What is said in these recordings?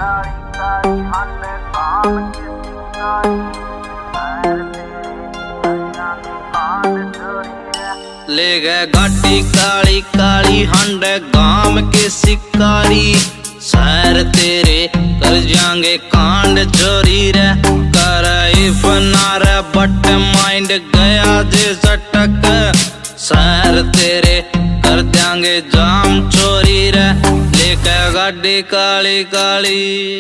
ले गए गाड़ी काली काली हंड गाम के शिकारी। शहर तेरे कर जाएंगे कांड चोरी रे। कर फनार बट माइंड गया जे सटक। शहर तेरे कर देंगे जाम चोरी रे। लेके गाड़ी काली काली।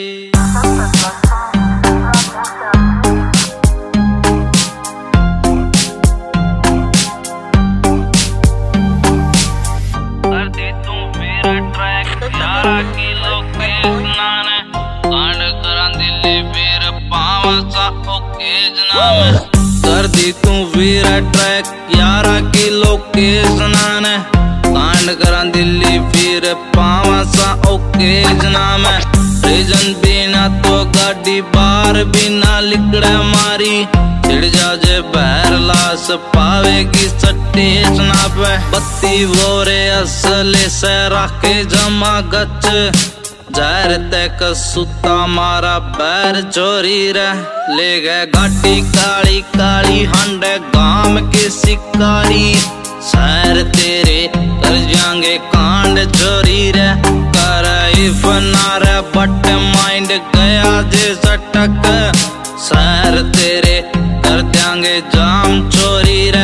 कर दी तू वीर ट्रैक 11 किलो के स्नान। कांड करा दिल्ली फिर पावा सा ओके नाम। रीजन बिना तो गाड़ी बार बिना लिकड़ा मारी। चिड़ जा जे बहर लाश पावेगी सट्टे जनाब। बत्ती वोरे असले से राखे जमा गच। जहर तक सुता मारा बैर चोरी रे। ले गए गाड़ी काली काली हंड गाम के शिकारी। शहर तेरे कर जाएंगे कांड चोरी रे। कर फनार बट माइंड गया जे सटक। शहर तेरे कर देंगे जाम चोरी रे।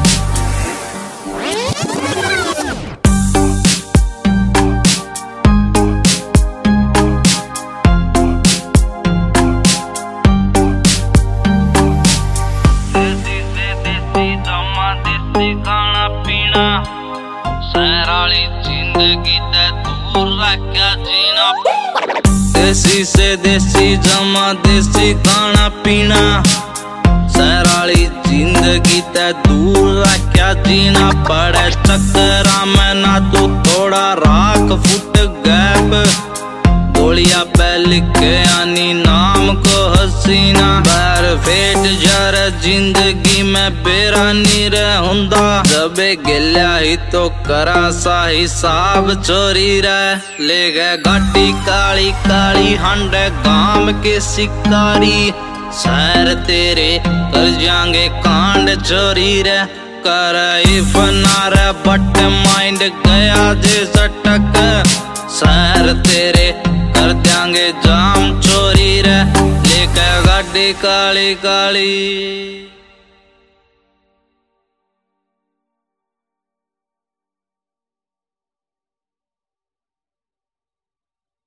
खाना पीना शहर वाली जिंदगी ते दूर रखा जीना। देसी से देसी जमा देसी खाना पीना। शहर वाली जिंदगी ते दूर रखा जीना। पड़े चक्करा में ना तू थोड़ा राख फुट गैप। गोलियां पे लिखे आनी नाम को हसीना। बैर फेट जर जिंदगी में बेरानी रे हुंदा। जब गिल्या ही तो करा सा हिसाब चोरी रे। ले गए गाड़ी काली काली हंड गाम के शिकारी। शहर तेरे कर जाएंगे कांड चोरी रे। कर फनार बट माइंड गया जे सटक। शहर तेरे कर देंगे जाम चोरी रे। लेके गाड़ी काली काली।